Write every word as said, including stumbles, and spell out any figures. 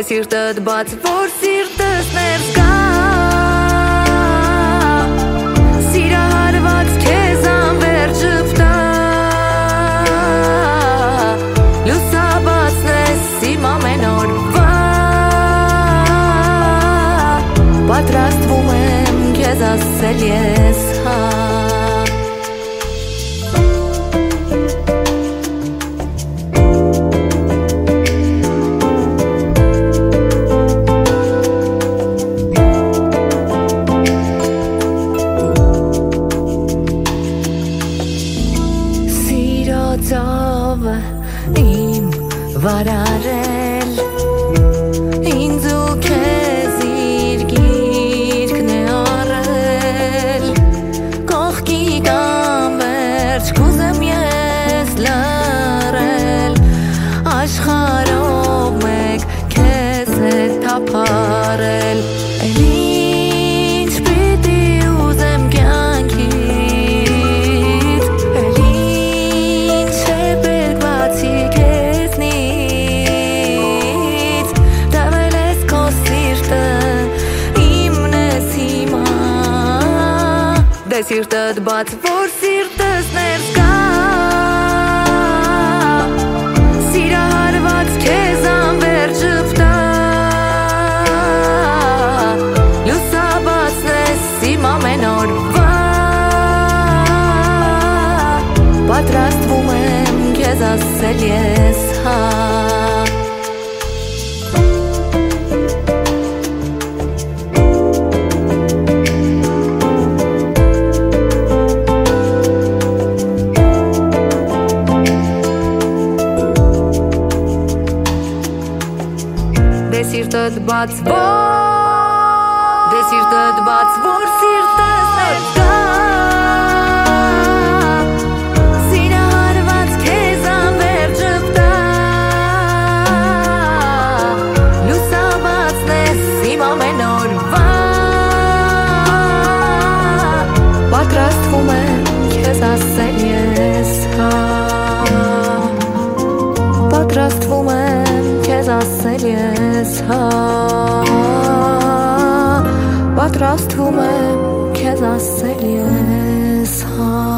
սիրտդ բաց, որ սիրտս ներս գա, սիրահարված քեզ անվերջ ժպտա, լուսաբացն ես իմ ամեն օրվա, պատրաստվում եմ քեզ ասել ես հա. Ծովը իմ վարարել, ինձ ու քեզ իր գիրկն է առել, կողքի կամ վերջ կուզեմ ես լռել, աշխարհով մեկ քեզ հետ թափառել, էլ ինչ պիտի ուզեմ կյանքից, էլ սիրտդ բաց, որ սիրտս ներս գա, սիրահարված քեզ անվերջ ժպտա, լուսաբացն ես իմ ամեն օրվա, պատրաստվում եմ քեզ ասել ես հա. Սիրտդ բաց, դե սիրտդ բաց, որ սիրտս ներս գա, սիրահարված քեզ անվերջ ժպտա, լուսաբացն ես իմ ամեն օրվա, պատրաստվում եմ քեզ ասել ես հա, պատրաստվում եմ քեզ ասել ես հա, պատրաստվում եմ քեզ ասել ես հա.